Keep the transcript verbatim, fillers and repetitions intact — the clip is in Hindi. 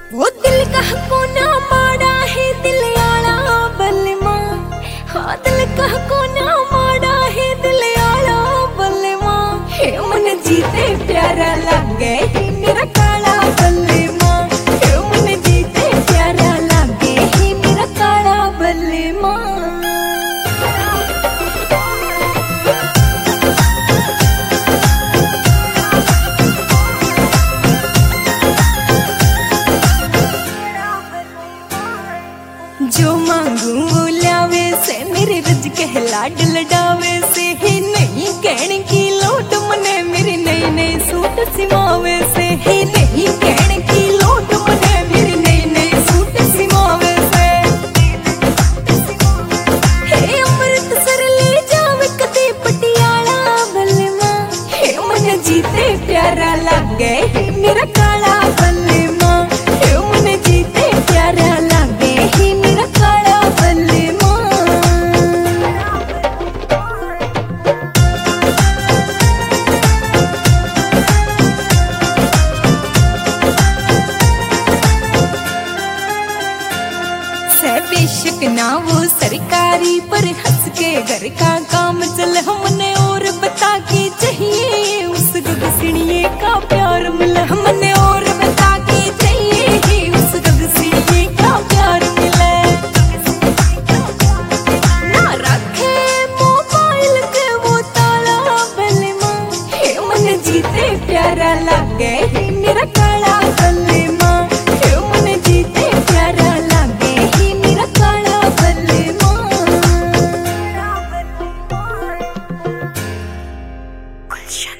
वो दिल का कोना माड़ा है दिल आला बलमा, हाँ दिल का कोना माड़ा है दिल आला बलमा। हे मन जीते प्यारा लागे हे मेरा काला बलमा, हे मन जीते प्यारा लागे हे मेरा काला बलमा। जो मांगू वो लावे से मेरे रज कहला डलडावे से ही नहीं कहने की लोट मने मेरे नए नए सूट सिमावे से ही नहीं कहने की लोट मने मेरे नए नए सूट सिमावे से। हे अमृत सर ले जावे कदे पटियाला बलमा, हे मन जीते प्यारा लागे हे मेरा काला बलमा, हे मन जीते प्यारा लागे हे मेरा काला बलमा। से बेशक ना वो सरकारी पर हंस के घर का काम चल हमने और बता के चाहिए उस गगसिणिये का प्यार मिला, हमने और बता के चाहिए उस गगसिणिये का प्यार मिला। ना रखे मोबाइल के वो ताला बलमा, हे मन जीते प्यारा लागे हे मेरा काला बलमा, हे मन जीते प्यारा लागे हे मेरा काला बलमा। गुलशन।